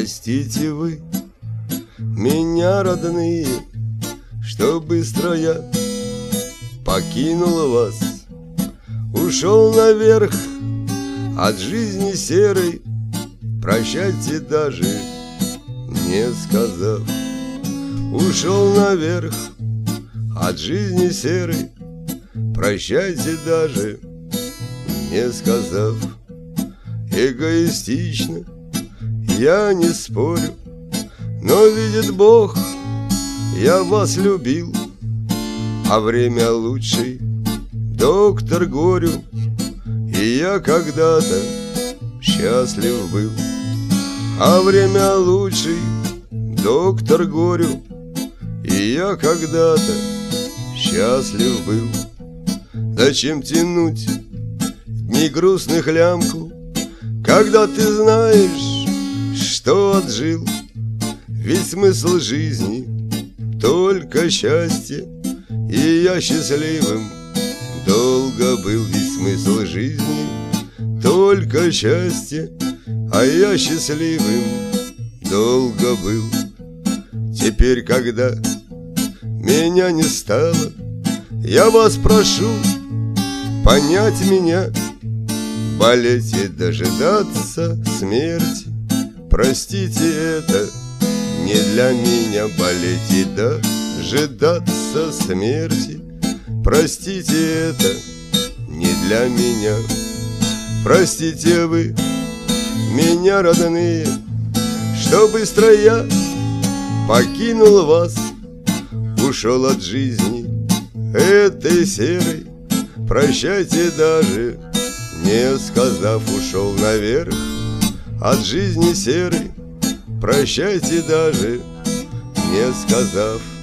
Простите вы меня, родные, что быстро я покинул вас, ушел наверх от жизни серой, прощайте даже не сказав. Ушел наверх от жизни серой, прощайте даже не сказав. Эгоистично я не спорю, но видит Бог, я вас любил, а время лучший доктор горю, и я когда-то счастлив был. А время лучший доктор горю, и я когда-то счастлив был. Зачем тянуть дни грустных лямку, когда ты знаешь, что отжил? Ведь смысл жизни только счастье, и я счастливым долго был. Ведь смысл жизни только счастье, а я счастливым долго был. Теперь, когда меня не стало, я вас прошу понять меня, болеть и дожидаться смерти. Простите, это не для меня, болеть и дожидаться смерти. Простите, это не для меня. Простите вы меня, родные, что быстро я покинул вас, ушел от жизни этой серой, прощайте даже не сказав. Ушел наверх от жизни серой, прощайте даже не сказав.